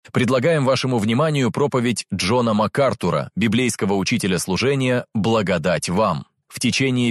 Предлагаем вашему вниманию проповедь Джона МакАртура, библейского учителя служения «Благодать вам». В течение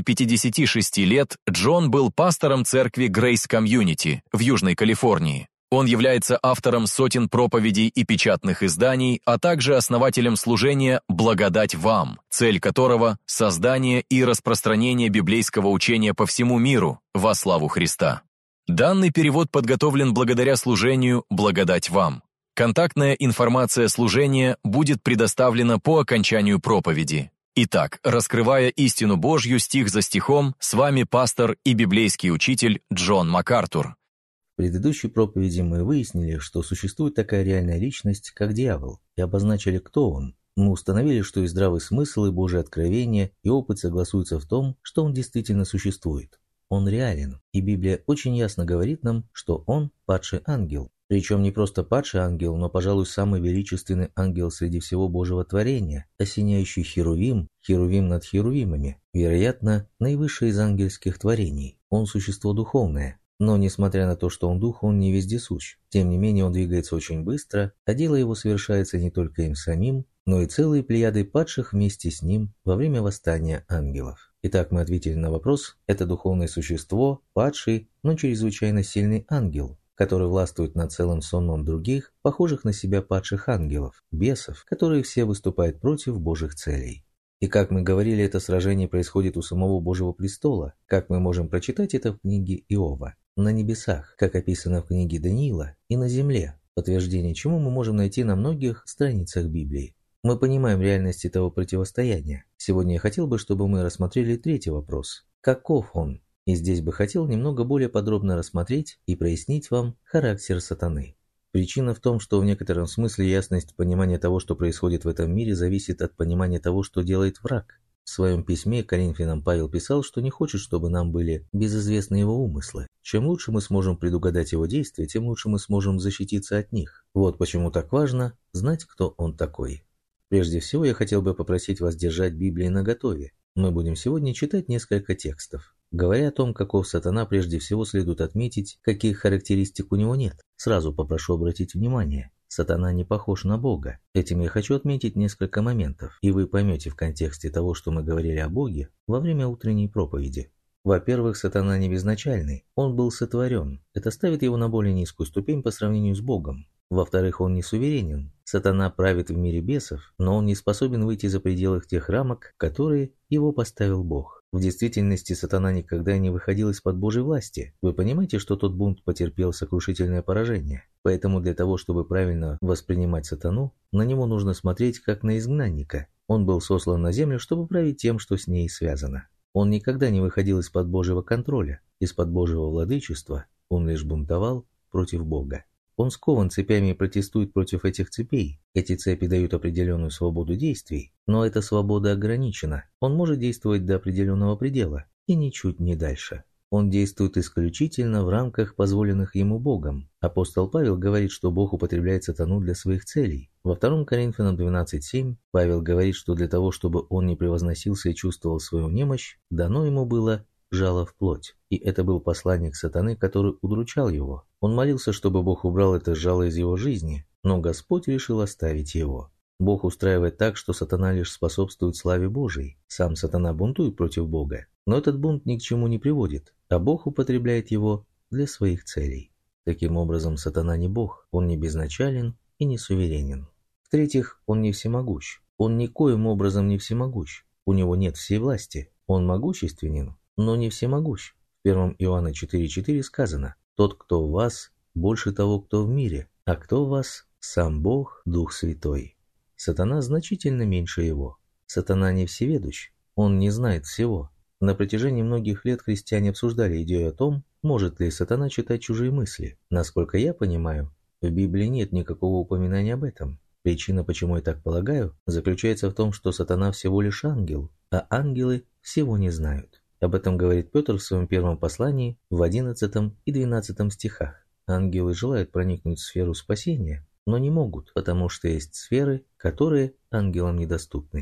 56 лет Джон был пастором церкви Grace Community в Южной Калифорнии. Он является автором сотен проповедей и печатных изданий, а также основателем служения «Благодать вам», цель которого – создание и распространение библейского учения по всему миру во славу Христа. Данный перевод подготовлен благодаря служению «Благодать вам». Контактная информация служения будет предоставлена по окончанию проповеди. Итак, раскрывая истину Божью стих за стихом, с вами пастор и библейский учитель Джон МакАртур. В предыдущей проповеди мы выяснили, что существует такая реальная личность, как дьявол, и обозначили, кто он. Мы установили, что и здравый смысл, и Божие откровение, и опыт согласуются в том, что он действительно существует. Он реален, и Библия очень ясно говорит нам, что он падший ангел. Причем не просто падший ангел, но, пожалуй, самый величественный ангел среди всего Божьего творения, осеняющий херувим над херувимами, вероятно, наивысший из ангельских творений. Он существо духовное. Но, несмотря на то, что он дух, он не вездесущ. Тем не менее, он двигается очень быстро, а дело его совершается не только им самим, но и целые плеяды падших вместе с ним во время восстания ангелов. Итак, мы ответили на вопрос: это духовное существо, падший, но чрезвычайно сильный ангел, который властвует над целым сонмом других, похожих на себя падших ангелов, бесов, которые все выступают против Божьих целей. И как мы говорили, это сражение происходит у самого Божьего престола, как мы можем прочитать это в книге Иова. На небесах, как описано в книге Даниила, и на земле, подтверждение чему мы можем найти на многих страницах Библии. Мы понимаем реальность этого противостояния. Сегодня я хотел бы, чтобы мы рассмотрели третий вопрос. Каков он? И здесь бы хотел немного более подробно рассмотреть и прояснить вам характер сатаны. Причина в том, что в некотором смысле ясность понимания того, что происходит в этом мире, зависит от понимания того, что делает враг. В своем письме к Коринфянам Павел писал, что не хочет, чтобы нам были безызвестны его умыслы. Чем лучше мы сможем предугадать его действия, тем лучше мы сможем защититься от них. Вот почему так важно знать, кто он такой. Прежде всего, я хотел бы попросить вас держать Библию наготове. Мы будем сегодня читать несколько текстов. Говоря о том, каков сатана, прежде всего следует отметить, каких характеристик у него нет. Сразу попрошу обратить внимание. Сатана не похож на Бога. Этим я хочу отметить несколько моментов, и вы поймете в контексте того, что мы говорили о Боге во время утренней проповеди. Во-первых, сатана не безначальный, он был сотворен. Это ставит его на более низкую ступень по сравнению с Богом. Во-вторых, он не суверенен. Сатана правит в мире бесов, но он не способен выйти за пределы тех рамок, которые его поставил Бог. В действительности, сатана никогда не выходил из-под Божьей власти. Вы понимаете, что тот бунт потерпел сокрушительное поражение? Поэтому для того, чтобы правильно воспринимать сатану, на него нужно смотреть как на изгнанника. Он был сослан на землю, чтобы править тем, что с ней связано. Он никогда не выходил из-под Божьего контроля, из-под Божьего владычества. Он лишь бунтовал против Бога. Он скован цепями и протестует против этих цепей. Эти цепи дают определенную свободу действий, но эта свобода ограничена. Он может действовать до определенного предела, и ничуть не дальше. Он действует исключительно в рамках, позволенных ему Богом. Апостол Павел говорит, что Бог употребляет сатану для своих целей. Во 2 Коринфянам 12:7 Павел говорит, что для того, чтобы он не превозносился и чувствовал свою немощь, дано ему было жало в плоть. И это был посланник сатаны, который удручал его. Он молился, чтобы Бог убрал это жало из его жизни, но Господь решил оставить его. Бог устраивает так, что сатана лишь способствует славе Божией. Сам сатана бунтует против Бога, но этот бунт ни к чему не приводит, а Бог употребляет его для своих целей. Таким образом, сатана не Бог, он не безначален и не суверенен. В-третьих, он не всемогущ. Он никоим образом не всемогущ. У него нет всей власти. Он могущественен, но не всемогущ. В 1 Иоанна 4:4 сказано: «Тот, кто в вас, больше того, кто в мире, а кто в вас, сам Бог, Дух Святой». Сатана значительно меньше его. Сатана не всеведущ, он не знает всего. На протяжении многих лет христиане обсуждали идею о том, может ли сатана читать чужие мысли. Насколько я понимаю, в Библии нет никакого упоминания об этом. Причина, почему я так полагаю, заключается в том, что сатана всего лишь ангел, а ангелы всего не знают. Об этом говорит Петр в своем первом послании в 11 и 12 стихах. Ангелы желают проникнуть в сферу спасения, но не могут, потому что есть сферы, которые ангелам недоступны.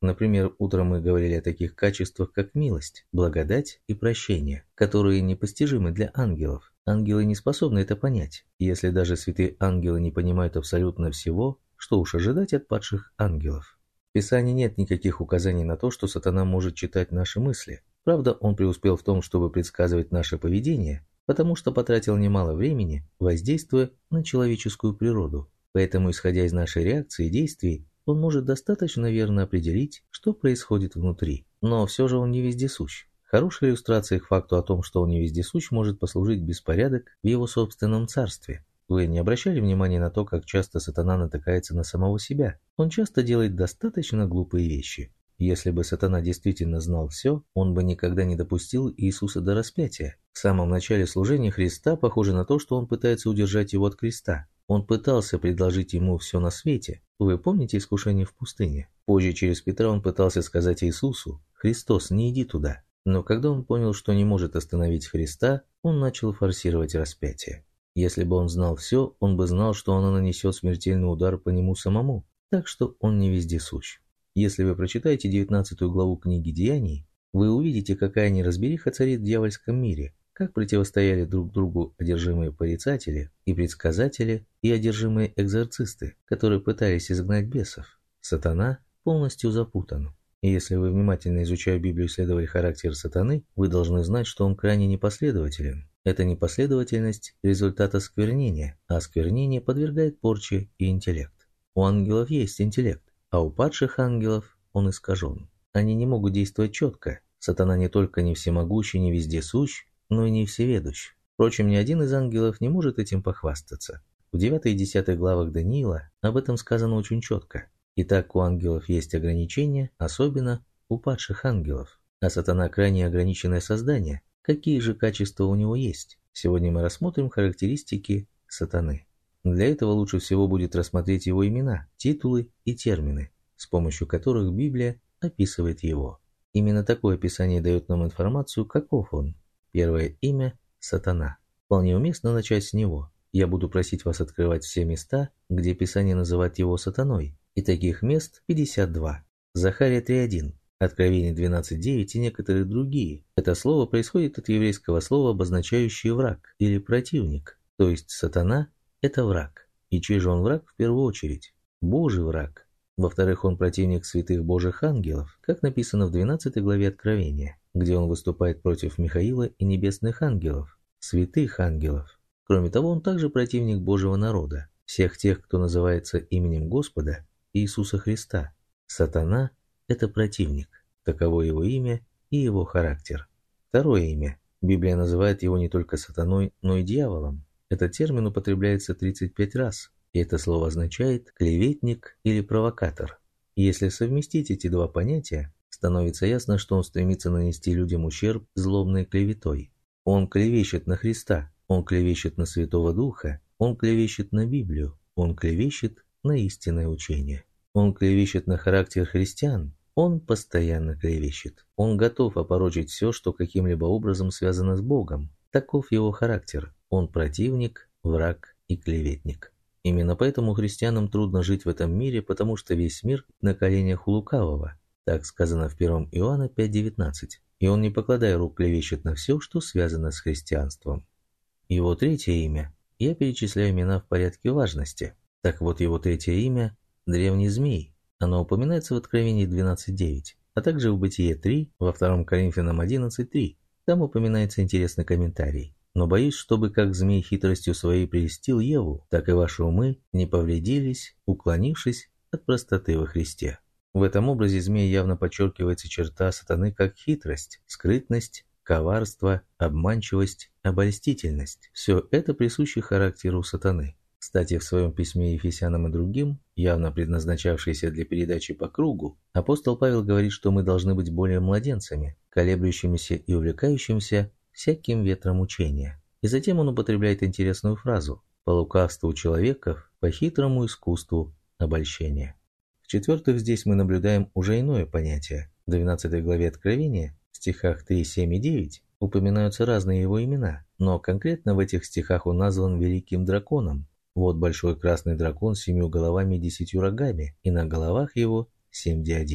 Например, утром мы говорили о таких качествах, как милость, благодать и прощение, которые непостижимы для ангелов. Ангелы не способны это понять. Если даже святые ангелы не понимают абсолютно всего, что уж ожидать от падших ангелов? В Писании нет никаких указаний на то, что сатана может читать наши мысли. Правда, он преуспел в том, чтобы предсказывать наше поведение, потому что потратил немало времени, воздействуя на человеческую природу. Поэтому, исходя из нашей реакции и действий, он может достаточно верно определить, что происходит внутри. Но все же он не вездесущ. Хорошей иллюстрацией к факту о том, что он не вездесущ, может послужить беспорядок в его собственном царстве. Вы не обращали внимания на то, как часто сатана натыкается на самого себя? Он часто делает достаточно глупые вещи. Если бы сатана действительно знал все, он бы никогда не допустил Иисуса до распятия. В самом начале служения Христа похоже на то, что он пытается удержать его от креста. Он пытался предложить ему все на свете. Вы помните искушение в пустыне? Позже через Петра он пытался сказать Иисусу: «Христос, не иди туда». Но когда он понял, что не может остановить Христа, он начал форсировать распятие. Если бы он знал все, он бы знал, что оно нанесет смертельный удар по нему самому. Так что он не вездесущ. Если вы прочитаете 19 главу книги Деяний, вы увидите, какая неразбериха царит в дьявольском мире, как противостояли друг другу одержимые порицатели и предсказатели и одержимые экзорцисты, которые пытались изгнать бесов. Сатана полностью запутан. И если вы внимательно изучая Библию исследовали характер сатаны, вы должны знать, что он крайне непоследователен. Эта непоследовательность – результат осквернения, а осквернение подвергает порче и интеллект. У ангелов есть интеллект, а у падших ангелов он искажен. Они не могут действовать четко. Сатана не только не всемогущ и не вездесущ, но и не всеведущ. Впрочем, ни один из ангелов не может этим похвастаться. В 9 и 10 главах Даниила об этом сказано очень четко. Итак, у ангелов есть ограничения, особенно у падших ангелов. А сатана крайне ограниченное создание. Какие же качества у него есть? Сегодня мы рассмотрим характеристики сатаны. Для этого лучше всего будет рассмотреть его имена, титулы и термины, с помощью которых Библия описывает его. Именно такое описание дает нам информацию, каков он. Первое имя – Сатана. Вполне уместно начать с него. Я буду просить вас открывать все места, где Писание называет его сатаной. И таких мест 52. Захария 3.1, Откровение 12.9 и некоторые другие. Это слово происходит от еврейского слова, обозначающее враг или противник. То есть сатана – это враг. И чей же он враг в первую очередь? Божий враг. Во-вторых, он противник святых Божьих ангелов, как написано в 12 главе Откровения, где он выступает против Михаила и небесных ангелов, святых ангелов. Кроме того, он также противник Божьего народа, всех тех, кто называется именем Господа Иисуса Христа. Сатана – это противник, таково его имя и его характер. Второе имя. Библия называет его не только сатаной, но и дьяволом. Этот термин употребляется 35 раз, и это слово означает «клеветник» или «провокатор». Если совместить эти два понятия, становится ясно, что он стремится нанести людям ущерб злобной клеветой. Он клевещет на Христа, он клевещет на Святого Духа, он клевещет на Библию, он клевещет на истинное учение. Он клевещет на характер христиан, он постоянно клевещет. Он готов опорочить все, что каким-либо образом связано с Богом. Таков его характер. Он противник, враг и клеветник. Именно поэтому христианам трудно жить в этом мире, потому что весь мир на коленях у лукавого. Так сказано в 1 Иоанна 5.19. И он, не покладая рук, клевещет на все, что связано с христианством. Его третье имя. Я перечисляю имена в порядке важности. Так вот, его третье имя – Древний Змей. Оно упоминается в Откровении 12.9, а также в Бытие 3, во 2 Коринфянам 11.3. Там упоминается интересный комментарий. «Но боюсь, чтобы как змей хитростью своей прельстил Еву, так и ваши умы не повредились, уклонившись от простоты во Христе». В этом образе змея явно подчеркивается черта сатаны как хитрость, скрытность, коварство, обманчивость, обольстительность. Все это присуще характеру сатаны. Кстати, в своем письме Ефесянам и другим, явно предназначавшееся для передачи по кругу, апостол Павел говорит, что мы должны быть более младенцами, колеблющимися и увлекающимися всяким ветром учения. И затем он употребляет интересную фразу «по лукавству человеков, по хитрому искусству обольщения». В-четвертых, здесь мы наблюдаем уже иное понятие. В 12 главе Откровения, в стихах 3, 7 и 9, упоминаются разные его имена, но конкретно в этих стихах он назван Великим Драконом. Вот большой красный дракон с 7 головами и 10 рогами, и на головах его 7 диадим.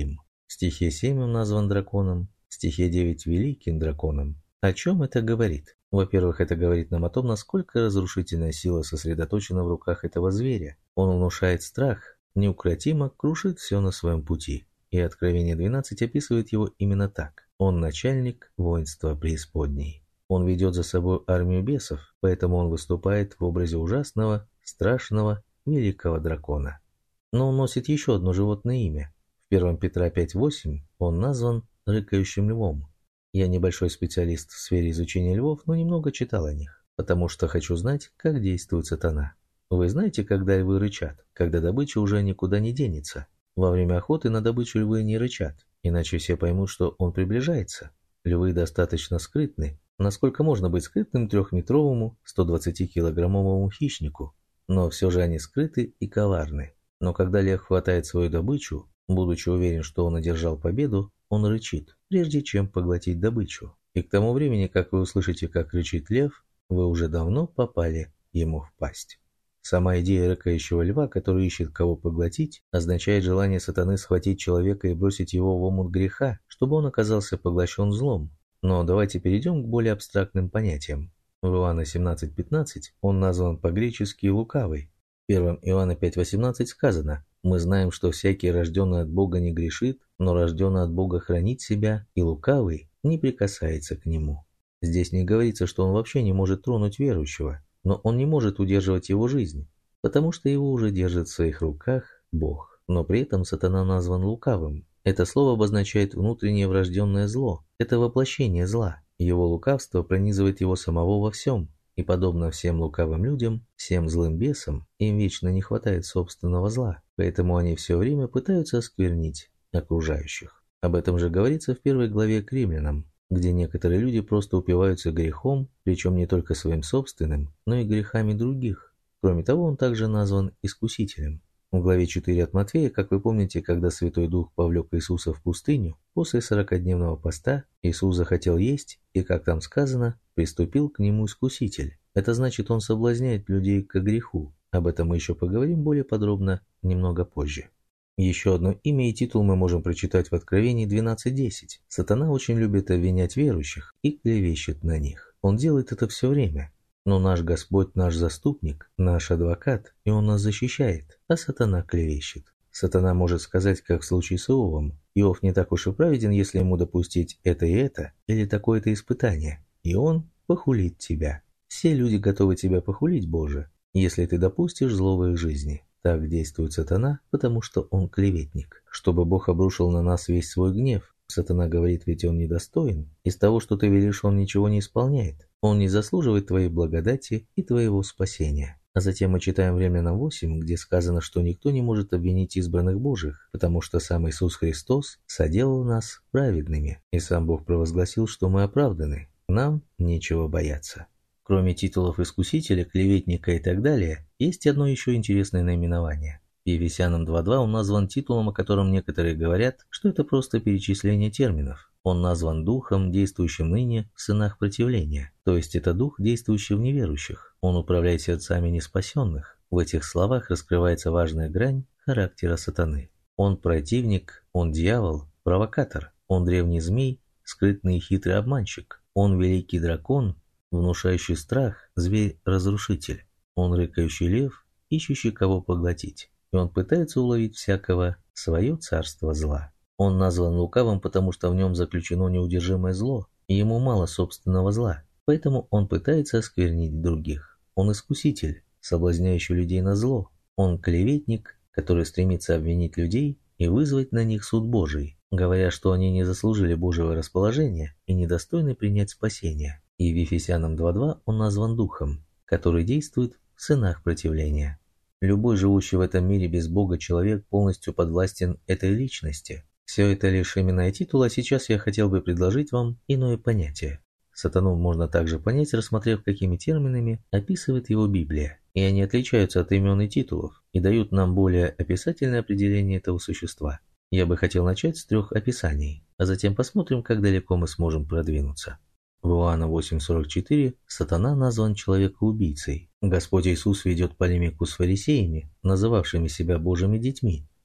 В стихе 7 он назван драконом, в стихе 9 великим драконом. О чем это говорит? Во-первых, это говорит нам о том, насколько разрушительная сила сосредоточена в руках этого зверя. Он внушает страх, неукротимо крушит все на своем пути. И Откровение 12 описывает его именно так. Он начальник воинства преисподней. Он ведет за собой армию бесов, поэтому он выступает в образе ужасного, страшного, великого дракона. Но он носит еще одно животное имя. В 1 Петра 5:8 он назван рыкающим львом. Я небольшой специалист в сфере изучения львов, но немного читал о них, потому что хочу знать, как действует сатана. Вы знаете, когда львы рычат, когда добыча уже никуда не денется? Во время охоты на добычу львы не рычат, иначе все поймут, что он приближается. Львы достаточно скрытны, насколько можно быть скрытным 3-метровому, 120-килограммовому хищнику, но все же они скрыты и коварны. Но когда лев хватает свою добычу, будучи уверен, что он одержал победу, он рычит, прежде чем поглотить добычу. И к тому времени, как вы услышите, как рычит лев, вы уже давно попали ему в пасть. Сама идея рыкающего льва, который ищет кого поглотить, означает желание сатаны схватить человека и бросить его в омут греха, чтобы он оказался поглощен злом. Но давайте перейдем к более абстрактным понятиям. В Иоанна 17:15 он назван по-гречески «лукавый». В 1 Иоанна 5:18 сказано: «Мы знаем, что всякий, рожденный от Бога, не грешит, но рожденный от Бога хранит себя, и лукавый не прикасается к нему». Здесь не говорится, что он вообще не может тронуть верующего, но он не может удерживать его жизнь, потому что его уже держит в своих руках Бог. Но при этом сатана назван лукавым. Это слово обозначает внутреннее врожденное зло, это воплощение зла. Его лукавство пронизывает его самого во всем. И подобно всем лукавым людям, всем злым бесам, им вечно не хватает собственного зла, поэтому они все время пытаются осквернить окружающих. Об этом же говорится в 1 главе к Римлянам, где некоторые люди просто упиваются грехом, причем не только своим собственным, но и грехами других. Кроме того, он также назван искусителем. В главе 4 от Матфея, как вы помните, когда Святой Дух повлек Иисуса в пустыню, после 40-дневного поста Иисус захотел есть, и, как там сказано, приступил к нему искуситель. Это значит, он соблазняет людей к греху. Об этом мы еще поговорим более подробно немного позже. Еще одно имя и титул мы можем прочитать в Откровении 12:10. Сатана очень любит обвинять верующих и клевещет на них. Он делает это все время. Но наш Господь наш заступник, наш адвокат, и Он нас защищает, а сатана клевещет. Сатана может сказать, как в случае с Иовом: Иов не так уж и праведен, если ему допустить это и это, или такое-то испытание, и он похулит тебя. Все люди готовы тебя похулить, Боже, если ты допустишь зло в их жизни. Так действует сатана, потому что он клеветник. Чтобы Бог обрушил на нас весь свой гнев, сатана говорит, ведь он недостоин. Из того, что ты велишь, он ничего не исполняет. Он не заслуживает твоей благодати и твоего спасения. А затем мы читаем в Римлянам 8, где сказано, что никто не может обвинить избранных Божьих, потому что сам Иисус Христос соделал нас праведными, и сам Бог провозгласил, что мы оправданы. Нам нечего бояться. Кроме титулов искусителя, клеветника и так далее, есть одно еще интересное наименование. В Ефесянам 2:2 он назван титулом, о котором некоторые говорят, что это просто перечисление терминов. Он назван духом, действующим ныне в сынах противления, то есть это дух, действующий в неверующих. Он управляет сердцами неспасенных. В этих словах раскрывается важная грань характера сатаны. Он противник, он дьявол, провокатор, он древний змей, скрытный и хитрый обманщик, он великий дракон, внушающий страх, зверь-разрушитель, он рыкающий лев, ищущий кого поглотить, и он пытается уловить всякого в свое царство зла. Он назван лукавым, потому что в нем заключено неудержимое зло, и ему мало собственного зла, поэтому он пытается осквернить других. Он искуситель, соблазняющий людей на зло. Он клеветник, который стремится обвинить людей и вызвать на них суд Божий, говоря, что они не заслужили Божьего расположения и недостойны принять спасение. И в Ефесянам 2:2 он назван духом, который действует в сынах противления. Любой живущий в этом мире без Бога человек полностью подвластен этой личности. Все это лишь имена и титулы, а сейчас я хотел бы предложить вам иное понятие. Сатану можно также понять, рассмотрев, какими терминами описывает его Библия, и они отличаются от имен и титулов и дают нам более описательное определение этого существа. Я бы хотел начать с 3 описаний, а затем посмотрим, как далеко мы сможем продвинуться. В Иоанна 8:44 сатана назван человекоубийцей. Господь Иисус ведет полемику с фарисеями, называвшими себя Божьими детьми,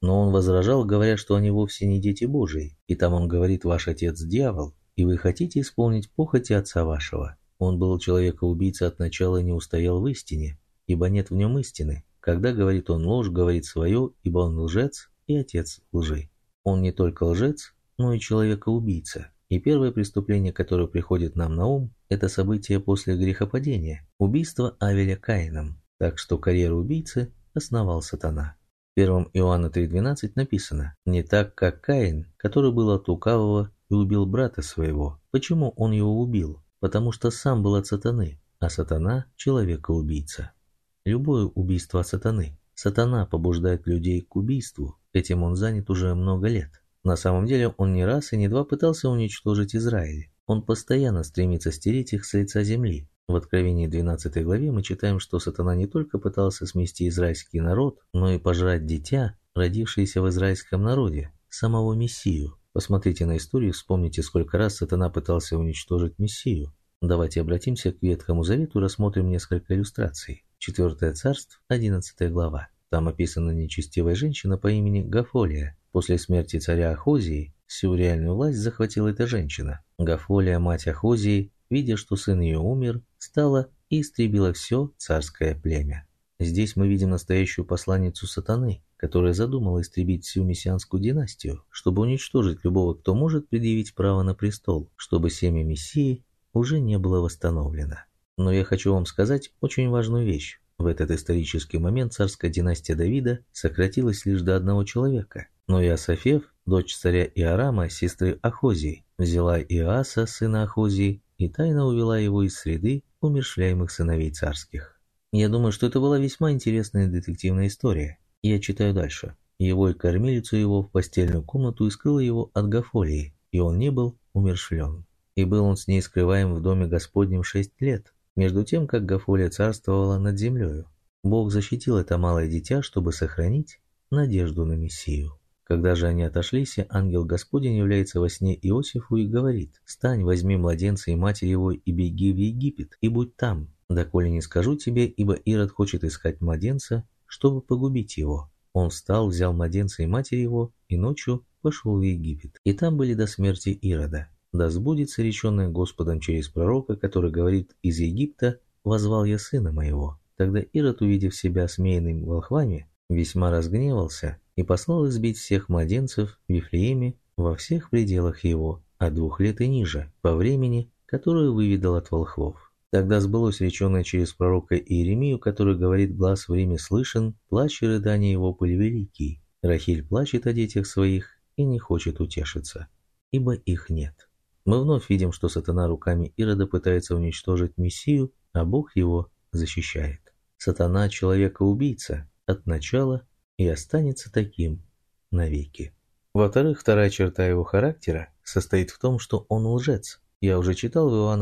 Но он возражал, говоря, что они вовсе не дети Божии, и там он говорит: «Ваш отец дьявол, и вы хотите исполнить похоти отца вашего». Он был человека-убийца от начала и не устоял в истине, ибо нет в нем истины. Когда говорит он ложь, говорит свое, ибо он лжец и отец лжи. Он не только лжец, но и человека-убийца. И первое преступление, которое приходит нам на ум, это событие после грехопадения – убийство Авеля Каином. Так что карьеру убийцы основал сатана. В 1 Иоанна 3:12 написано: «Не так, как Каин, который был от лукавого и убил брата своего». Почему он его убил? Потому что сам был от сатаны, а сатана – человека-убийца. Любое убийство от сатаны. Сатана побуждает людей к убийству, этим он занят уже много лет. На самом деле он не раз и не два пытался уничтожить Израиль. Он постоянно стремится стереть их с лица земли. В Откровении 12 главе мы читаем, что сатана не только пытался смести израильский народ, но и пожрать дитя, родившееся в израильском народе, самого Мессию. Посмотрите на историю, вспомните, сколько раз сатана пытался уничтожить Мессию. Давайте обратимся к Ветхому Завету и рассмотрим несколько иллюстраций. 4 Царств, 11 глава. Там описана нечестивая женщина по имени Гафолия. После смерти царя Ахозии всю реальную власть захватила эта женщина. Гафолия, мать Ахозии, видя, что сын ее умер, стала и истребила все царское племя. Здесь мы видим настоящую посланницу сатаны, которая задумала истребить всю мессианскую династию, чтобы уничтожить любого, кто может предъявить право на престол, чтобы семя Мессии уже не было восстановлено. Но я хочу вам сказать очень важную вещь. В этот исторический момент царская династия Давида сократилась лишь до одного человека. Но Иосафев, дочь царя Иорама, сестры Ахозии, взяла Иоаса, сына Ахозии, и тайно увела его из среды умерщвляемых сыновей царских. Я думаю, что это была весьма интересная детективная история. Я читаю дальше. Его и кормилицу его в постельную комнату и скрыла его от Гафолии, и он не был умерщвлен. И был он с ней скрываем в доме Господнем 6 лет, между тем, как Гафолия царствовала над землею. Бог защитил это малое дитя, чтобы сохранить надежду на Мессию. Когда же они отошлись, ангел Господень является во сне Иосифу и говорит: «Встань, возьми младенца и матерь его, и беги в Египет, и будь там, доколе не скажу тебе, ибо Ирод хочет искать младенца, чтобы погубить его». Он встал, взял младенца и матерь его, и ночью пошел в Египет. И там были до смерти Ирода. Да сбудется реченное Господом через пророка, который говорит: «Из Египта воззвал я сына моего». Тогда Ирод, увидев себя осмеянным волхвами, весьма разгневался и послал избить всех младенцев в Вифлееме во всех пределах его, от 2 лет и ниже, по времени, которое выведал от волхвов. Тогда сбылось реченное через пророка Иеремию, который говорит: «Глас в Риме слышен, плач и рыдание его пыль великий. Рахиль плачет о детях своих и не хочет утешиться, ибо их нет». Мы вновь видим, что сатана руками Ирода пытается уничтожить Мессию, а Бог его защищает. Сатана – человека-убийца от начала и останется таким навеки. Во-вторых, вторая черта его характера состоит в том, что он лжец. Я уже читал в Иоанна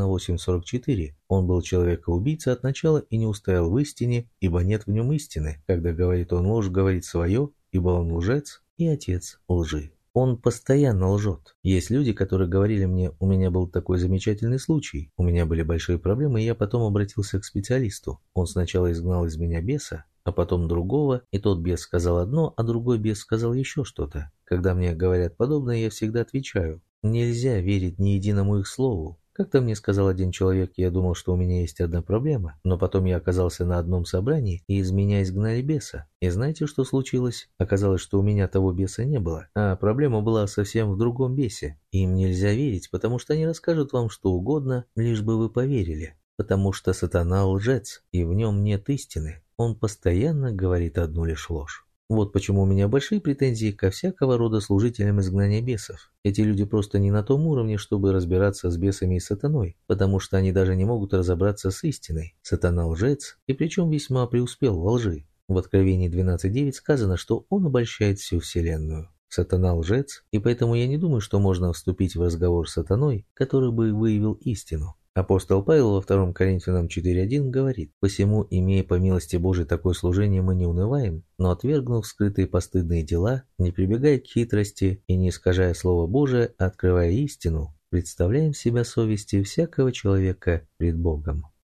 8:44. Он был человека-убийца от начала и не устоял в истине, ибо нет в нем истины. Когда говорит он ложь, говорит свое, ибо он лжец и отец лжи. Он постоянно лжет. Есть люди, которые говорили мне: у меня был такой замечательный случай, у меня были большие проблемы, и я потом обратился к специалисту. Он сначала изгнал из меня беса, а потом другого, и тот бес сказал одно, а другой бес сказал еще что-то. Когда мне говорят подобное, я всегда отвечаю: нельзя верить ни единому их слову. Как-то мне сказал один человек: я думал, что у меня есть одна проблема, но потом я оказался на одном собрании, и из меня изгнали беса. И знаете, что случилось? Оказалось, что у меня того беса не было, а проблема была совсем в другом бесе. Им нельзя верить, потому что они расскажут вам что угодно, лишь бы вы поверили. Потому что сатана лжец, и в нем нет истины. Он постоянно говорит одну лишь ложь. Вот почему у меня большие претензии ко всякого рода служителям изгнания бесов. Эти люди просто не на том уровне, чтобы разбираться с бесами и сатаной, потому что они даже не могут разобраться с истиной. Сатана лжец, и причем весьма преуспел во лжи. В Откровении 12:9 сказано, что он обольщает всю вселенную. Сатана лжец, и поэтому я не думаю, что можно вступить в разговор с сатаной, который бы выявил истину. Апостол Павел во 2 Коринфянам 4:1 говорит: «Посему, имея по милости Божией такое служение, мы не унываем, но, отвергнув скрытые постыдные дела, не прибегая к хитрости и не искажая Слово Божие, а открывая истину, представляем себя совести всякого человека пред Богом».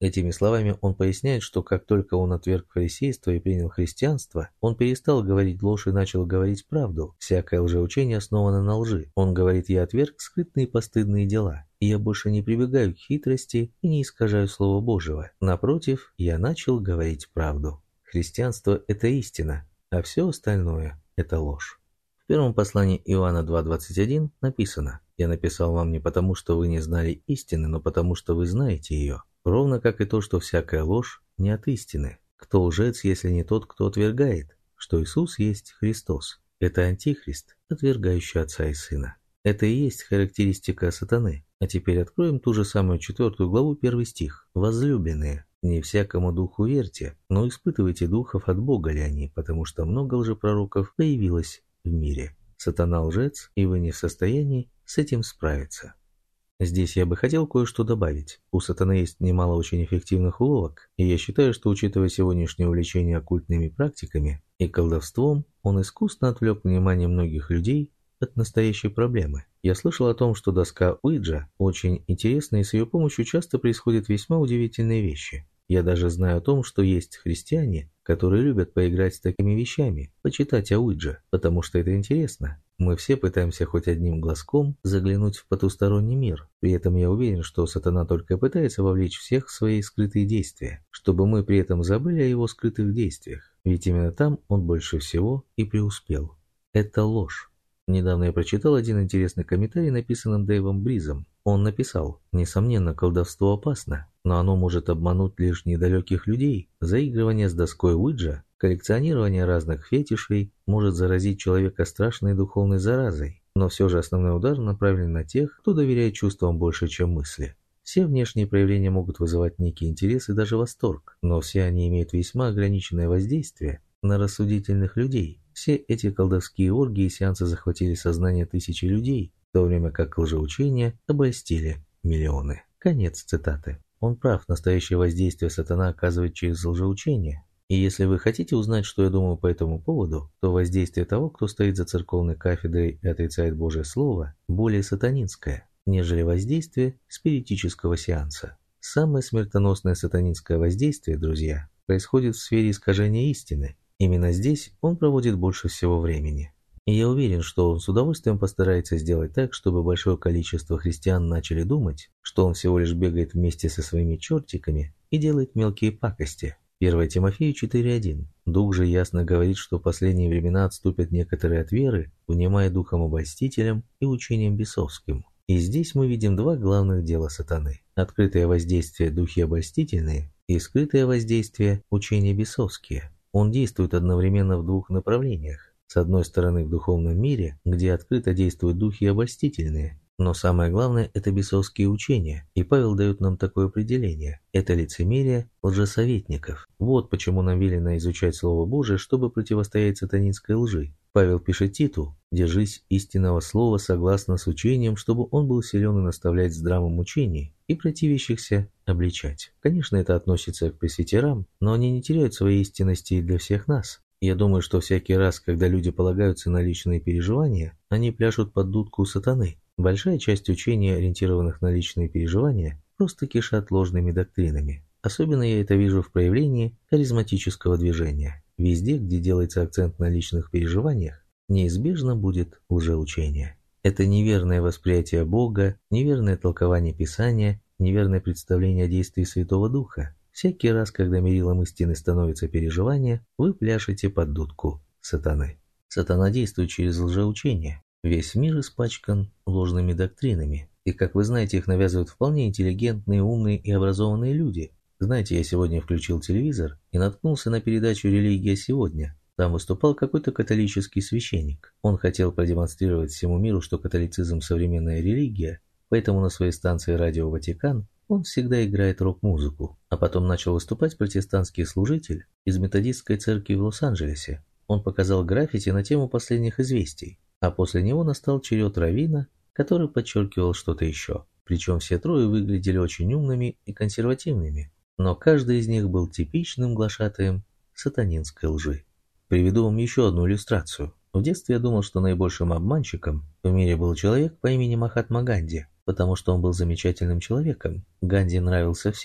Этими словами он поясняет, что как только он отверг фарисейство и принял христианство, он перестал говорить ложь и начал говорить правду. Всякое лжеучение основано на лжи. Он говорит: «Я отверг скрытные постыдные дела, и я больше не прибегаю к хитрости и не искажаю Слова Божьего. Напротив, я начал говорить правду». Христианство – это истина, а все остальное – это ложь. В первом послании Иоанна 2:21 написано: «Я написал вам не потому, что вы не знали истины, но потому, что вы знаете ее». Ровно как и то, что всякая ложь не от истины. Кто лжец, если не тот, кто отвергает, что Иисус есть Христос? Это антихрист, отвергающий Отца и Сына. Это и есть характеристика сатаны. А теперь откроем ту же самую 4 главу, 1 стих. «Возлюбленные, не всякому духу верьте, но испытывайте духов, от Бога ли они, потому что много лжепророков появилось в мире». Сатана лжец, и вы не в состоянии с этим справиться. Здесь я бы хотел кое-что добавить. У сатаны есть немало очень эффективных уловок, и я считаю, что, учитывая сегодняшнее увлечение оккультными практиками и колдовством, он искусно отвлек внимание многих людей от настоящей проблемы. Я слышал о том, что доска Уиджа очень интересна, и с ее помощью часто происходят весьма удивительные вещи. Я даже знаю о том, что есть христиане, которые любят поиграть с такими вещами, почитать о Уидже, потому что это интересно. Мы все пытаемся хоть одним глазком заглянуть в потусторонний мир. При этом я уверен, что сатана только пытается вовлечь всех в свои скрытые действия, чтобы мы при этом забыли о его скрытых действиях. Ведь именно там он больше всего и преуспел. Это ложь. Недавно я прочитал один интересный комментарий, написанный Дэйвом Бризом. Он написал: «Несомненно, колдовство опасно, но оно может обмануть лишь недалеких людей. Заигрывание с доской Уиджа, коллекционирование разных фетишей может заразить человека страшной духовной заразой, но все же основной удар направлен на тех, кто доверяет чувствам больше, чем мысли. Все внешние проявления могут вызывать некий интерес и даже восторг, но все они имеют весьма ограниченное воздействие на рассудительных людей. Все эти колдовские оргии и сеансы захватили сознание тысячи людей, в то время как лжеучения обольстили миллионы». Конец цитаты. Он прав, настоящее воздействие сатана оказывает через лжеучение. И если вы хотите узнать, что я думаю по этому поводу, то воздействие того, кто стоит за церковной кафедрой и отрицает Божье Слово, более сатанинское, нежели воздействие спиритического сеанса. Самое смертоносное сатанинское воздействие, друзья, происходит в сфере искажения истины. Именно здесь он проводит больше всего времени. И я уверен, что он с удовольствием постарается сделать так, чтобы большое количество христиан начали думать, что он всего лишь бегает вместе со своими чертиками и делает мелкие пакости. 1 Тимофею 4:1. Дух же ясно говорит, что в последние времена отступят некоторые от веры, внимая духом обольстителям и учением бесовским. И здесь мы видим два главных дела сатаны: открытое воздействие духи обольстительные и скрытое воздействие учения бесовские. Он действует одновременно в двух направлениях. С одной стороны, в духовном мире, где открыто действуют духи обольстительные, но самое главное – это бесовские учения, и Павел дает нам такое определение – это лицемерие лжесоветников. Вот почему нам велено изучать Слово Божие, чтобы противостоять сатанинской лжи. Павел пишет Титу: «Держись истинного слова согласно с учением, чтобы он был силен и наставлять в здравом учении, и противящихся обличать». Конечно, это относится к пресвитерам, но они не теряют своей истинности и для всех нас. Я думаю, что всякий раз, когда люди полагаются на личные переживания, они пляшут под дудку сатаны. Большая часть учений, ориентированных на личные переживания, просто кишат ложными доктринами. Особенно я это вижу в проявлении харизматического движения. Везде, где делается акцент на личных переживаниях, неизбежно будет лжеучение. Это неверное восприятие Бога, неверное толкование Писания, неверное представление о действии Святого Духа. Всякий раз, когда мерилом истины становится переживание, вы пляшете под дудку сатаны. Сатана действует через лжеучение. Весь мир испачкан ложными доктринами. И, как вы знаете, их навязывают вполне интеллигентные, умные и образованные люди. Знаете, я сегодня включил телевизор и наткнулся на передачу «Религия сегодня». Там выступал какой-то католический священник. Он хотел продемонстрировать всему миру, что католицизм – современная религия, поэтому на своей станции «Радио Ватикан» он всегда играет рок-музыку. А потом начал выступать протестантский служитель из методистской церкви в Лос-Анджелесе. Он показал граффити на тему последних известий, а после него настал черед раввина, который подчеркивал что-то еще. Причем все трое выглядели очень умными и консервативными, но каждый из них был типичным глашатаем сатанинской лжи. Приведу вам еще одну иллюстрацию. В детстве я думал, что наибольшим обманщиком в мире был человек по имени Махатма Ганди, потому что он был замечательным человеком. Ганди нравился всем,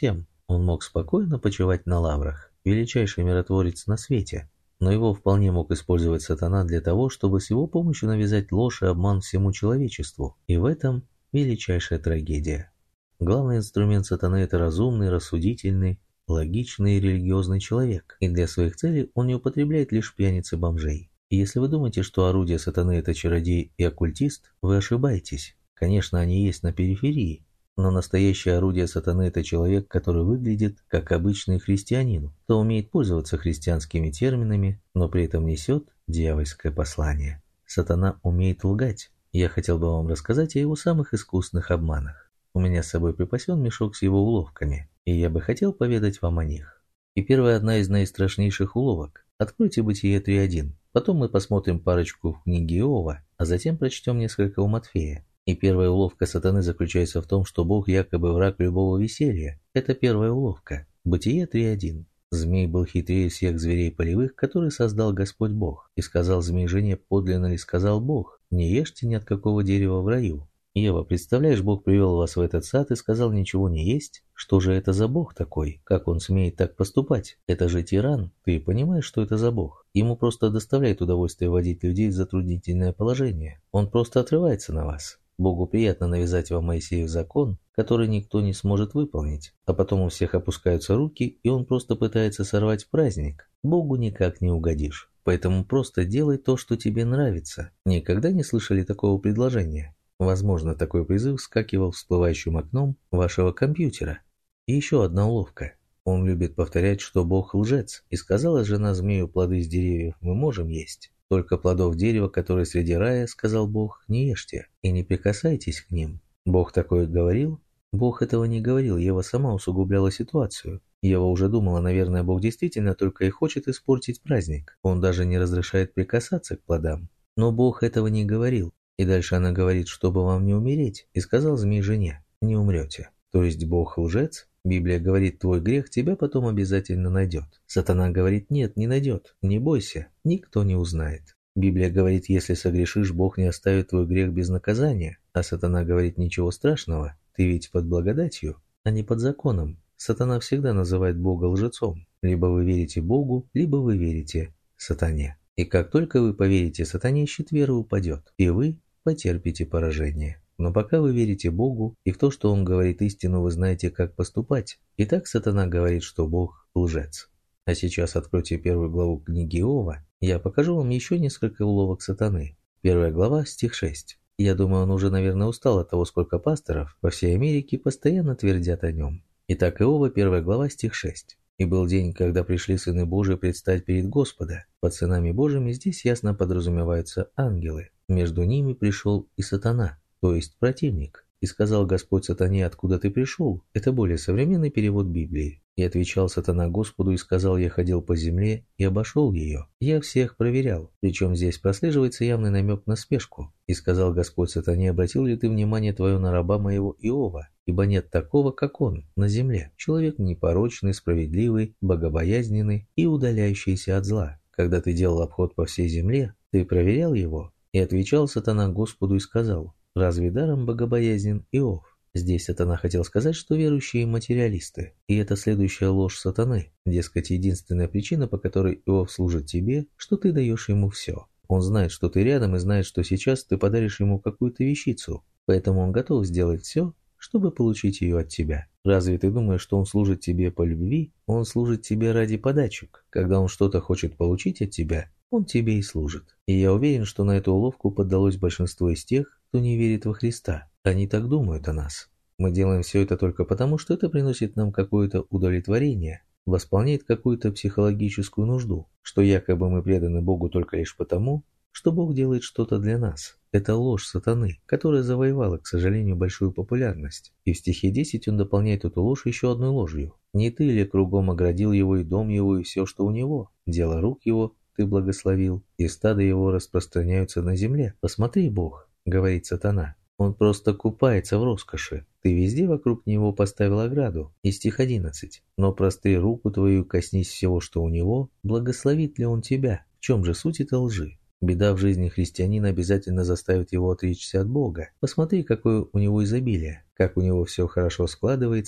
Он мог спокойно почивать на лаврах, величайший миротворец на свете, но его вполне мог использовать сатана для того, чтобы с его помощью навязать ложь и обман всему человечеству, и в этом величайшая трагедия. Главный инструмент сатаны – это разумный, рассудительный, логичный и религиозный человек, и для своих целей он не употребляет лишь пьяниц и бомжей. И если вы думаете, что орудие сатаны – это чародей и оккультист, вы ошибаетесь. Конечно, они есть на периферии, но настоящее орудие сатаны – это человек, который выглядит как обычный христианин, кто умеет пользоваться христианскими терминами, но при этом несет дьявольское послание. Сатана умеет лгать. Я хотел бы вам рассказать о его самых искусных обманах. У меня с собой припасен мешок с его уловками, и я бы хотел поведать вам о них. И первая, одна из наистрашнейших уловок. Откройте Бытие 3.1. Потом мы посмотрим парочку в книге Иова, а затем прочтем несколько у Матфея. И первая уловка сатаны заключается в том, что Бог якобы враг любого веселья. Это первая уловка. Бытие 3.1. Змей был хитрее всех зверей полевых, которые создал Господь Бог. И сказал змей жене: подлинно ли сказал Бог, не ешьте ни от какого дерева в раю. Ева, представляешь, Бог привел вас в этот сад и сказал ничего не есть? Что же это за Бог такой? Как он смеет так поступать? Это же тиран. Ты понимаешь, что это за Бог? Ему просто доставляет удовольствие вводить людей в затруднительное положение. Он просто отрывается на вас. Богу приятно навязать вам Моисеев закон, который никто не сможет выполнить, а потом у всех опускаются руки, и он просто пытается сорвать праздник. Богу никак не угодишь. Поэтому просто делай то, что тебе нравится. Никогда не слышали такого предложения? Возможно, такой призыв вскакивал всплывающим окном вашего компьютера. И еще одна уловка. Он любит повторять, что Бог лжец, и сказала жена змею: плоды с деревьев мы можем есть. Только плодов дерева, которые среди рая, сказал Бог, не ешьте и не прикасайтесь к ним. Бог такое говорил? Бог этого не говорил, Ева сама усугубляла ситуацию. Ева уже думала, наверное, Бог действительно только и хочет испортить праздник. Он даже не разрешает прикасаться к плодам. Но Бог этого не говорил. И дальше она говорит: чтобы вам не умереть, и сказал змей жене: не умрете. То есть Бог лжец? Библия говорит: твой грех тебя потом обязательно найдет. Сатана говорит: нет, не найдет, не бойся, никто не узнает. Библия говорит: если согрешишь, Бог не оставит твой грех без наказания. А сатана говорит: ничего страшного, ты ведь под благодатью, а не под законом. Сатана всегда называет Бога лжецом. Либо вы верите Богу, либо вы верите сатане. И как только вы поверите сатане, щит веры упадет, и вы потерпите поражение. Но пока вы верите Богу и в то, что Он говорит истину, вы знаете, как поступать. Итак, сатана говорит, что Бог лжец. А сейчас откройте первую главу книги Иова. Я покажу вам еще несколько уловок сатаны. Первая глава, стих 6. Я думаю, он уже, наверное, устал от того, сколько пасторов по всей Америке постоянно твердят о нем. Итак, Иова, первая глава, стих 6. «И был день, когда пришли сыны Божии предстать перед Господа. Под сынами Божьими здесь ясно подразумеваются ангелы. Между ними пришел и сатана, то есть противник. И сказал Господь сатане: откуда ты пришел?» Это более современный перевод Библии. «И отвечал сатана Господу и сказал: я ходил по земле и обошел ее. Я всех проверял». Причем здесь прослеживается явный намек на спешку. «И сказал Господь сатане: обратил ли ты внимание твое на раба моего Иова? Ибо нет такого, как он, на земле. Человек непорочный, справедливый, богобоязненный и удаляющийся от зла. Когда ты делал обход по всей земле, ты проверял его?» И отвечал сатана Господу и сказал: разве даром богобоязнен Иов? Здесь сатана хотел сказать, что верующие материалисты. И это следующая ложь сатаны. Дескать, единственная причина, по которой Иов служит тебе, что ты даешь ему все. Он знает, что ты рядом, и знает, что сейчас ты подаришь ему какую-то вещицу. Поэтому он готов сделать все, чтобы получить ее от тебя. Разве ты думаешь, что он служит тебе по любви? Он служит тебе ради подачек. Когда он что-то хочет получить от тебя, он тебе и служит. И я уверен, что на эту уловку поддалось большинство из тех, кто не верит во Христа. Они так думают о нас. Мы делаем все это только потому, что это приносит нам какое-то удовлетворение, восполняет какую-то психологическую нужду, что якобы мы преданы Богу только лишь потому, что Бог делает что-то для нас. Это ложь сатаны, которая завоевала, к сожалению, большую популярность. И в стихе 10 он дополняет эту ложь еще одной ложью. «Не ты ли кругом оградил его и дом его и все, что у него? Дело рук его ты благословил, и стадо его распространяются на земле. Посмотри, Бог, — говорит сатана, — он просто купается в роскоши. Ты везде вокруг него поставил ограду». И стих 11. «Но простри руку твою, коснись всего, что у него, благословит ли он тебя?» В чем же суть этой лжи? Беда в жизни христианина обязательно заставит его отречься от Бога. Посмотри, какое у него изобилие, как у него все хорошо складывается,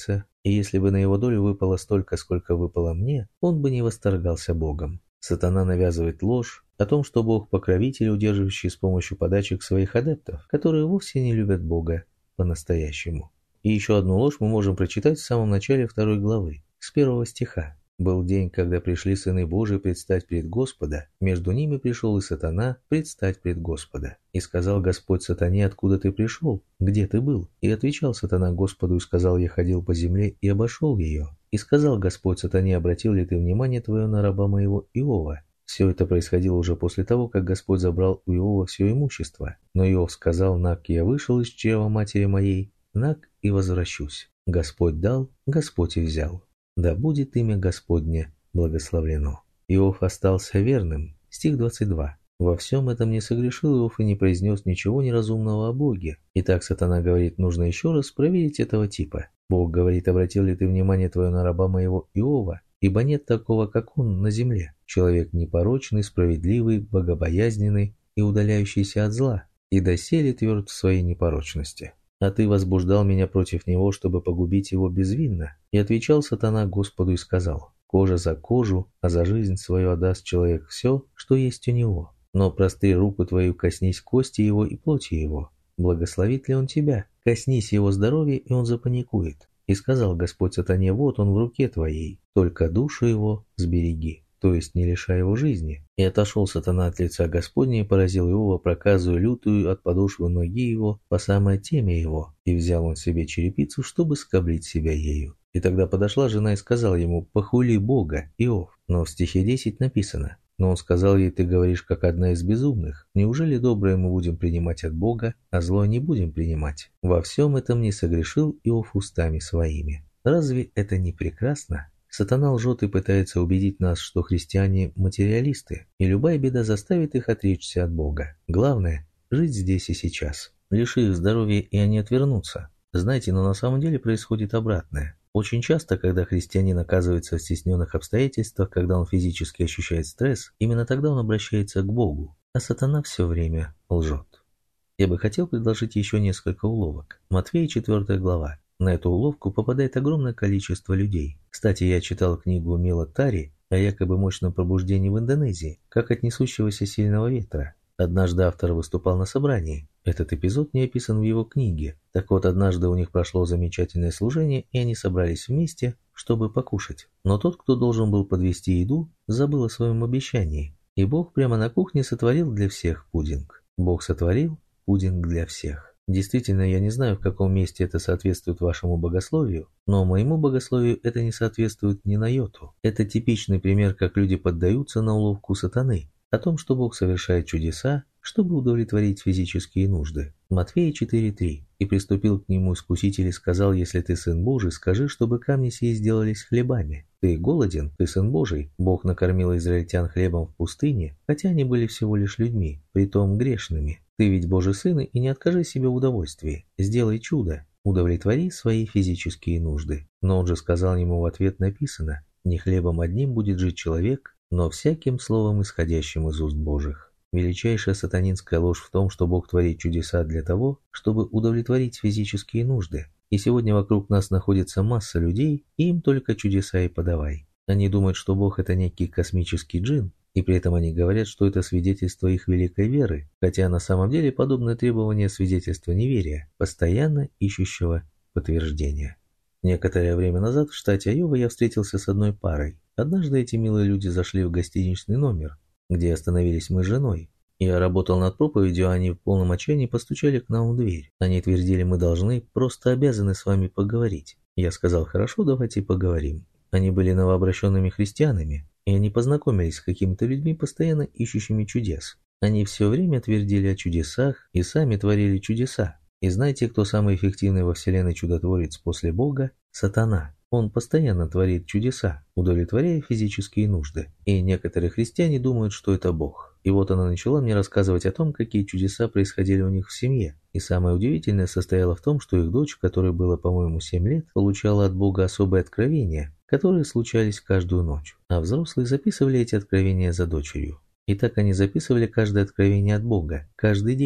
и если бы на его долю выпало столько, сколько выпало мне, он бы не восторгался Богом. Сатана навязывает ложь о том, что Бог покровитель, удерживающий с помощью подачек своих адептов, которые вовсе не любят Бога по-настоящему. И еще одну ложь мы можем прочитать в самом начале 2 главы, с 1 стиха. «Был день, когда пришли сыны Божии предстать пред Господа, между ними пришел и сатана предстать пред Господа. И сказал Господь сатане, откуда ты пришел? Где ты был? И отвечал сатана Господу и сказал, я ходил по земле и обошел ее. И сказал Господь сатане, обратил ли ты внимание твое на раба моего Иова?» Все это происходило уже после того, как Господь забрал у Иова все имущество. Но Иов сказал, нак, я вышел из чрева матери моей, нак и возвращусь. Господь дал, Господь и взял. Да будет имя Господне благословлено. Иов остался верным. Стих 22. Во всем этом не согрешил Иов и не произнес ничего неразумного о Боге. Итак, сатана говорит, нужно еще раз проверить этого типа. Бог говорит, обратил ли ты внимание твое на раба моего Иова? Ибо нет такого, как он на земле. Человек непорочный, справедливый, богобоязненный и удаляющийся от зла, и доселе тверд в своей непорочности. А ты возбуждал меня против него, чтобы погубить его безвинно. И отвечал сатана Господу и сказал, кожа за кожу, а за жизнь свою отдаст человек все, что есть у него. Но простри руку твою, коснись кости его и плоти его. Благословит ли он тебя? Коснись его здоровья, и он запаникует. И сказал Господь сатане, вот он в руке твоей, только душу его сбереги, то есть не лишай его жизни. И отошел сатана от лица Господня и поразил Иова проказу лютую от подошвы ноги его по самой теме его, и взял он себе черепицу, чтобы скоблить себя ею. И тогда подошла жена и сказала ему, похули Бога, Иов. Но в стихе 10 написано, но он сказал ей, ты говоришь, как одна из безумных. Неужели доброе мы будем принимать от Бога, а злое не будем принимать? Во всем этом не согрешил Иов устами своими. Разве это не прекрасно? Сатана лжет и пытается убедить нас, что христиане – материалисты, и любая беда заставит их отречься от Бога. Главное – жить здесь и сейчас. Лиши их здоровья, и они отвернутся. Знаете, но на самом деле происходит обратное. Очень часто, когда христианин оказывается в стесненных обстоятельствах, когда он физически ощущает стресс, именно тогда он обращается к Богу, а сатана все время лжет. Я бы хотел предложить еще несколько уловок. Матфея 4 глава. На эту уловку попадает огромное количество людей. Кстати, я читал книгу Мила Тари о якобы мощном пробуждении в Индонезии, как от несущегося сильного ветра. Однажды автор выступал на собрании. Этот эпизод не описан в его книге. Так вот, однажды у них прошло замечательное служение, и они собрались вместе, чтобы покушать. Но тот, кто должен был подвести еду, забыл о своем обещании. И Бог прямо на кухне сотворил для всех пудинг. Бог сотворил пудинг для всех. Действительно, я не знаю, в каком месте это соответствует вашему богословию, но моему богословию это не соответствует ни на йоту. Это типичный пример, как люди поддаются на уловку сатаны, о том, что Бог совершает чудеса, чтобы удовлетворить физические нужды. Матфея 4:3. «И приступил к нему искуситель и сказал, если ты сын Божий, скажи, чтобы камни сии сделались хлебами. Ты голоден, ты сын Божий. Бог накормил израильтян хлебом в пустыне, хотя они были всего лишь людьми, притом грешными. Ты ведь Божий сын, и не откажи себе в удовольствии. Сделай чудо, удовлетвори свои физические нужды». Но он же сказал ему в ответ написано, «Не хлебом одним будет жить человек, но всяким словом, исходящим из уст Божьих». Величайшая сатанинская ложь в том, что Бог творит чудеса для того, чтобы удовлетворить физические нужды. И сегодня вокруг нас находится масса людей, и им только чудеса и подавай. Они думают, что Бог – это некий космический джин, и при этом они говорят, что это свидетельство их великой веры, хотя на самом деле подобное требование свидетельства неверия, постоянно ищущего подтверждения. Некоторое время назад в штате Айова я встретился с одной парой. Однажды эти милые люди зашли в гостиничный номер, где остановились мы с женой. Я работал над проповедью, а они в полном отчаянии постучали к нам в дверь. Они твердили, мы должны, просто обязаны с вами поговорить. Я сказал, хорошо, давайте поговорим. Они были новообращенными христианами, и они познакомились с какими-то людьми, постоянно ищущими чудес. Они все время твердили о чудесах и сами творили чудеса. И знаете, кто самый эффективный во вселенной чудотворец после Бога? Сатана. Он постоянно творит чудеса, удовлетворяя физические нужды. И некоторые христиане думают, что это Бог. И вот она начала мне рассказывать о том, какие чудеса происходили у них в семье. И самое удивительное состояло в том, что их дочь, которой было, по-моему, 7 лет, получала от Бога особые откровения, которые случались каждую ночь. А взрослые записывали эти откровения за дочерью. И так они записывали каждое откровение от Бога, каждый день.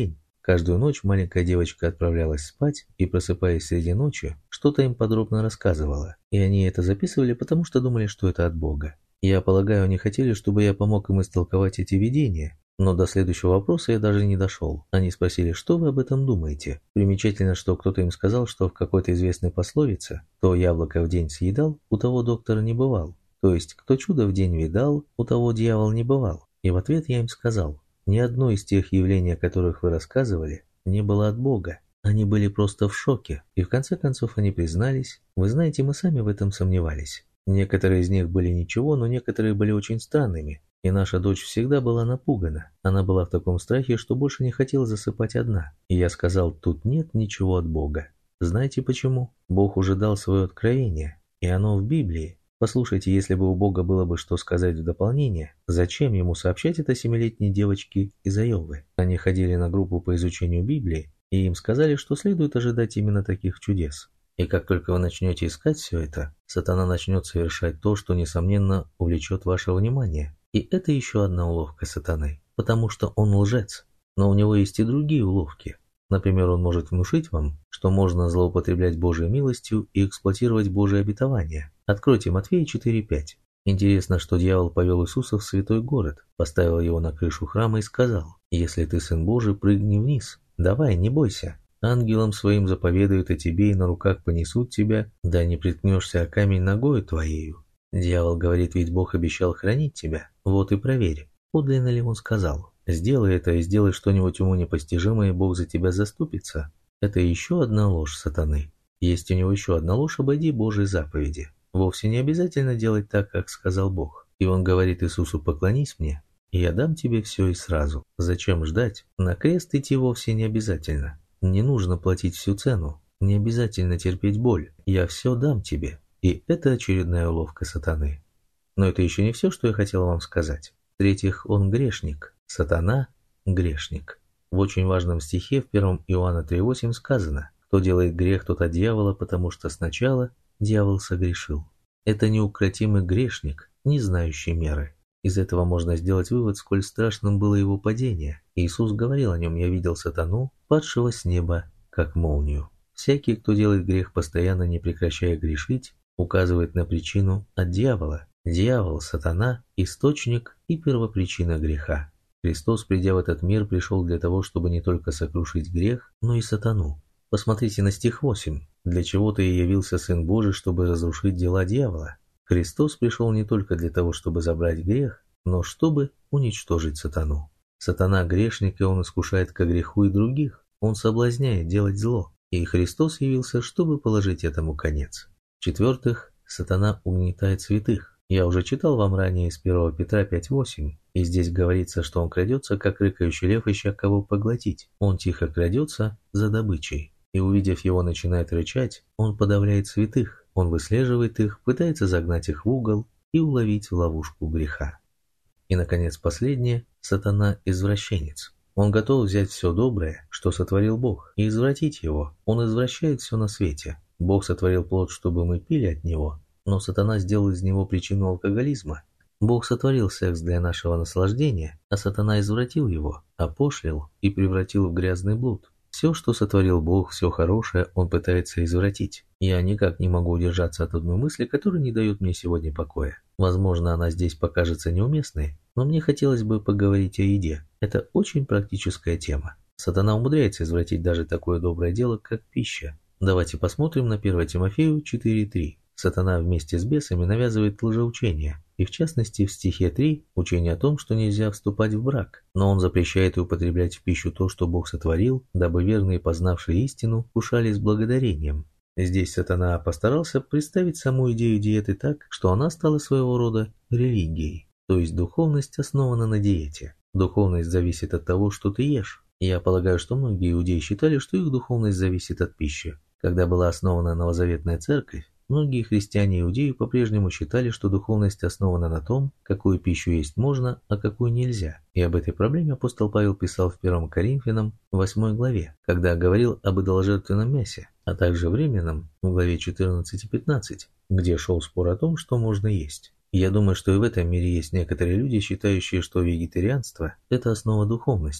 Каждую ночь маленькая девочка отправлялась спать и, просыпаясь среди ночи, что-то им подробно рассказывала. И они это записывали, потому что думали, что это от Бога. Я полагаю, они хотели, чтобы я помог им истолковать эти видения, но до следующего вопроса я даже не дошел. Они спросили, что вы об этом думаете? Примечательно, что кто-то им сказал, что в какой-то известной пословице «кто яблоко в день съедал, у того доктора не бывал». То есть, кто чудо в день видал, у того дьявол не бывал. И в ответ я им сказал: ни одно из тех явлений, о которых вы рассказывали, не было от Бога. Они были просто в шоке, и в конце концов они признались: вы знаете, мы сами в этом сомневались. Некоторые из них были ничего, но некоторые были очень странными, и наша дочь всегда была напугана. Она была в таком страхе, что больше не хотела засыпать одна. И я сказал: тут нет ничего от Бога. Знаете почему? Бог уже дал свое откровение, и оно в Библии. Послушайте, если бы у Бога было бы что сказать в дополнение, зачем ему сообщать это 7-летней девочке из Айовы? Они ходили на группу по изучению Библии, и им сказали, что следует ожидать именно таких чудес. И как только вы начнете искать все это, сатана начнет совершать то, что, несомненно, увлечет ваше внимание. И это еще одна уловка сатаны, потому что он лжец. Но у него есть и другие уловки. Например, он может внушить вам, что можно злоупотреблять Божьей милостью и эксплуатировать Божие обетование. Откройте Матфея 4:5. Интересно, что дьявол повел Иисуса в святой город, поставил его на крышу храма и сказал: «Если ты сын Божий, прыгни вниз. Давай, не бойся. Ангелам своим заповедуют о тебе и на руках понесут тебя, да не приткнешься о камень ногою твоею». Дьявол говорит: ведь Бог обещал хранить тебя. Вот и проверь, подлинно ли он сказал. Сделай это и сделай что-нибудь уму непостижимое, и Бог за тебя заступится. Это еще одна ложь сатаны. Есть у него еще одна ложь: обойди Божьи заповеди. Вовсе не обязательно делать так, как сказал Бог. И он говорит Иисусу: поклонись мне, и я дам тебе все и сразу. Зачем ждать? На крест идти вовсе не обязательно. Не нужно платить всю цену. Не обязательно терпеть боль. Я все дам тебе. И это очередная уловка сатаны. Но это еще не все, что я хотел вам сказать. В-третьих, он грешник. Сатана – грешник. В очень важном стихе в 1 Иоанна 3:8 сказано: кто делает грех, тот от дьявола, потому что сначала дьявол согрешил. Это неукротимый грешник, не знающий меры. Из этого можно сделать вывод, сколь страшным было его падение. Иисус говорил о нем: «Я видел сатану, падшего с неба, как молнию». Всякий, кто делает грех постоянно, не прекращая грешить, указывает на причину от дьявола. Дьявол, сатана – источник и первопричина греха. Христос, придя в этот мир, пришел для того, чтобы не только сокрушить грех, но и сатану. Посмотрите на стих 8. «Для чего-то и явился Сын Божий, чтобы разрушить дела дьявола». Христос пришел не только для того, чтобы забрать грех, но чтобы уничтожить сатану. Сатана – грешник, и он искушает ко греху и других. Он соблазняет делать зло. И Христос явился, чтобы положить этому конец. В-четвертых, сатана угнетает святых. Я уже читал вам ранее из 1 Петра 5:8, и здесь говорится, что он крадется, как рыкающий лев, ища кого поглотить. Он тихо крадется за добычей, и, увидев его, начинает рычать. Он подавляет святых, он выслеживает их, пытается загнать их в угол и уловить в ловушку греха. И, наконец, последнее – сатана – извращенец. Он готов взять все доброе, что сотворил Бог, и извратить его. Он извращает все на свете. Бог сотворил плод, чтобы мы пили от него, но сатана сделал из него причину алкоголизма. Бог сотворил секс для нашего наслаждения, а сатана извратил его, опошлил и превратил в грязный блуд. Все, что сотворил Бог, все хорошее, он пытается извратить. Я никак не могу удержаться от одной мысли, которая не дает мне сегодня покоя. Возможно, она здесь покажется неуместной, но мне хотелось бы поговорить о еде. Это очень практическая тема. Сатана умудряется извратить даже такое доброе дело, как пища. Давайте посмотрим на 1 Тимофею 4:3. Сатана вместе с бесами навязывает лжеучение, и в частности в стихе 3 учение о том, что нельзя вступать в брак, но он запрещает и употреблять в пищу то, что Бог сотворил, дабы верные, познавшие истину, кушали с благодарением. Здесь сатана постарался представить саму идею диеты так, что она стала своего рода религией, то есть духовность основана на диете. Духовность зависит от того, что ты ешь. Я полагаю, что многие иудеи считали, что их духовность зависит от пищи. Когда была основана новозаветная церковь, многие христиане-иудеи по-прежнему считали, что духовность основана на том, какую пищу есть можно, а какую нельзя. И об этой проблеме апостол Павел писал в 1 Коринфянам 8 главе, когда говорил об идоложертвенном мясе, а также в Римлянам в главе 14 и 15, где шел спор о том, что можно есть. Я думаю, что и в этом мире есть некоторые люди, считающие, что вегетарианство – это основа духовности.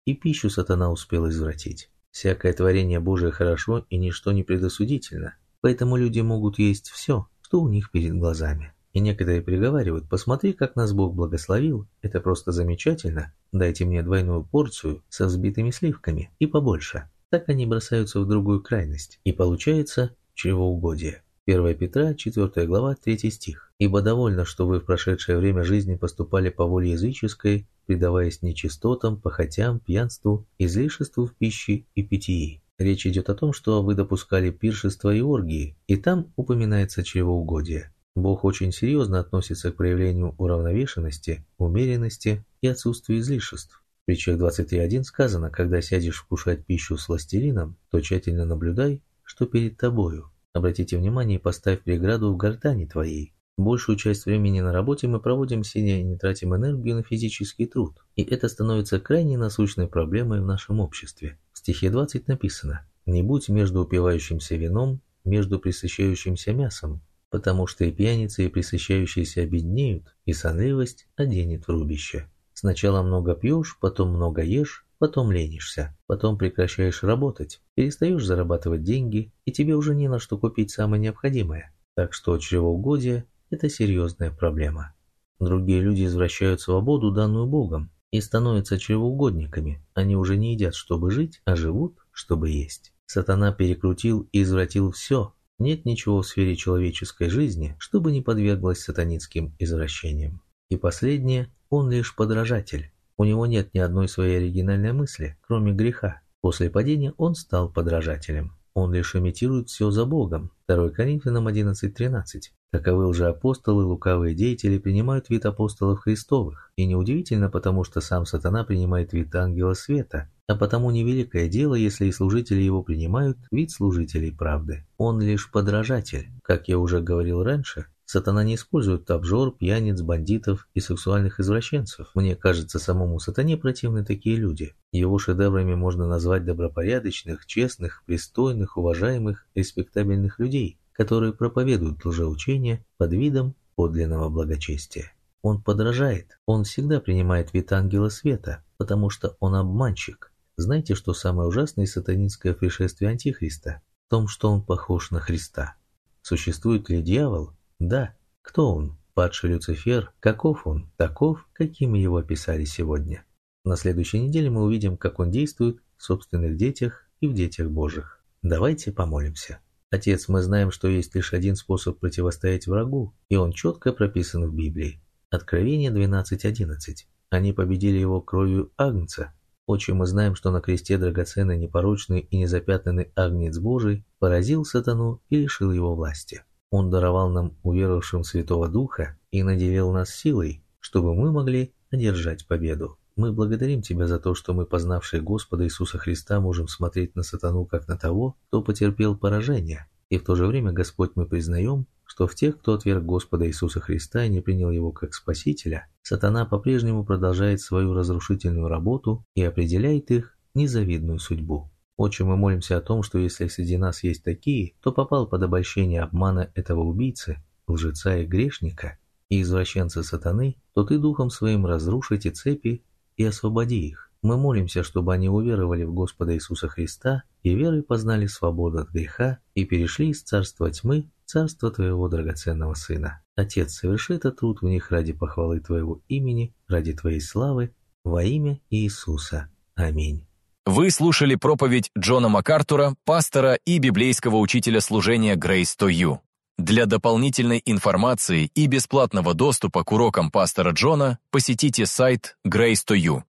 и пищу сатана успел извратить. Всякое творение Божие хорошо, и ничто не предосудительно, поэтому люди могут есть все, что у них перед глазами. И некоторые приговаривают: посмотри, как нас Бог благословил, это просто замечательно, дайте мне двойную порцию со взбитыми сливками и побольше. Так они бросаются в другую крайность, и получается чревоугодие. 1 Петра, 4 глава, 3 стих. «Ибо довольно, что вы в прошедшее время жизни поступали по воле языческой, предаваясь нечистотам, похотям, пьянству, излишеству в пище и питьи». Речь идет о том, что вы допускали пиршества и оргии, и там упоминается чревоугодие. Бог очень серьезно относится к проявлению уравновешенности, умеренности и отсутствию излишеств. В Притчах 23.1 сказано: «Когда сядешь вкушать пищу с властелином, то тщательно наблюдай, что перед тобою. Обратите внимание и поставь преграду в гортани твоей». Большую часть времени на работе мы проводим сидя и не тратим энергию на физический труд, и это становится крайне насущной проблемой в нашем обществе. В стихе 20 написано: «Не будь между упивающимся вином, между пресыщающимся мясом, потому что и пьяницы, и пресыщающиеся обеднеют, и сонливость оденет в рубище». Сначала много пьешь, потом много ешь, потом ленишься, потом прекращаешь работать, перестаешь зарабатывать деньги, и тебе уже не на что купить самое необходимое. Так что чревоугодие – это серьезная проблема. Другие люди извращают свободу, данную Богом, и становятся чревоугодниками. Они уже не едят, чтобы жить, а живут, чтобы есть. Сатана перекрутил и извратил все. Нет ничего в сфере человеческой жизни, чтобы не подверглось сатанинским извращениям. И последнее – он лишь подражатель. У него нет ни одной своей оригинальной мысли, кроме греха. После падения он стал подражателем. Он лишь имитирует все за Богом. 2 Коринфянам 11:13. Таковы лжеапостолы, лукавые деятели принимают вид апостолов Христовых. И неудивительно, потому что сам сатана принимает вид ангела света, а потому невеликое дело, если и служители его принимают вид служителей правды. Он лишь подражатель. Как я уже говорил раньше, сатана не использует обжор, пьяниц, бандитов и сексуальных извращенцев. Мне кажется, самому сатане противны такие люди. Его шедеврами можно назвать добропорядочных, честных, пристойных, уважаемых, респектабельных людей, которые проповедуют лжеучения под видом подлинного благочестия. Он подражает, он всегда принимает вид ангела света, потому что он обманщик. Знаете, что самое ужасное сатанинское пришествие Антихриста? В том, что он похож на Христа. Существует ли дьявол? Да. Кто он? Падший Люцифер? Каков он? Таков, каким его описали сегодня. На следующей неделе мы увидим, как он действует в собственных детях и в детях Божьих. Давайте помолимся. Отец, мы знаем, что есть лишь один способ противостоять врагу, и он четко прописан в Библии. Откровение 12:11. Они победили его кровью Агнца. Отче, мы знаем, что на кресте драгоценный, непорочный и незапятнанный Агнец Божий поразил сатану и лишил его власти. Он даровал нам, уверовавшим, Святого Духа и наделил нас силой, чтобы мы могли одержать победу. Мы благодарим Тебя за то, что мы, познавшие Господа Иисуса Христа, можем смотреть на сатану как на того, кто потерпел поражение. И в то же время, Господь, мы признаем, что в тех, кто отверг Господа Иисуса Христа и не принял Его как Спасителя, сатана по-прежнему продолжает свою разрушительную работу и определяет их незавидную судьбу. Отче, мы молимся о том, что если среди нас есть такие, кто попал под обольщение обмана этого убийцы, лжеца и грешника, и извращенца сатаны, то Ты Духом Своим разруши эти цепи и освободи их. Мы молимся, чтобы они уверовали в Господа Иисуса Христа и верой познали свободу от греха и перешли из царства тьмы в царство Твоего драгоценного Сына. Отец, соверши этот труд в них ради похвалы Твоего имени, ради Твоей славы, во имя Иисуса. Аминь. Вы слушали проповедь Джона МакАртура, пастора и библейского учителя служения Grace to You. Для дополнительной информации и бесплатного доступа к урокам пастора Джона посетите сайт Grace to You,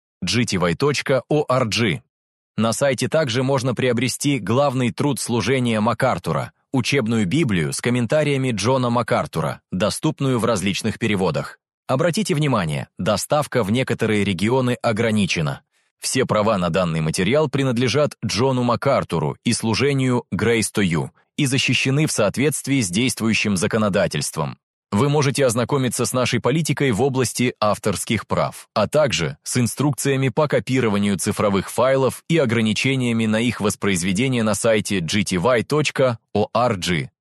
gty.org. На сайте также можно приобрести главный труд служения МакАртура, учебную Библию с комментариями Джона МакАртура, доступную в различных переводах. Обратите внимание, доставка в некоторые регионы ограничена. Все права на данный материал принадлежат Джону МакАртуру и служению Grace to You и защищены в соответствии с действующим законодательством. Вы можете ознакомиться с нашей политикой в области авторских прав, а также с инструкциями по копированию цифровых файлов и ограничениями на их воспроизведение на сайте gty.org.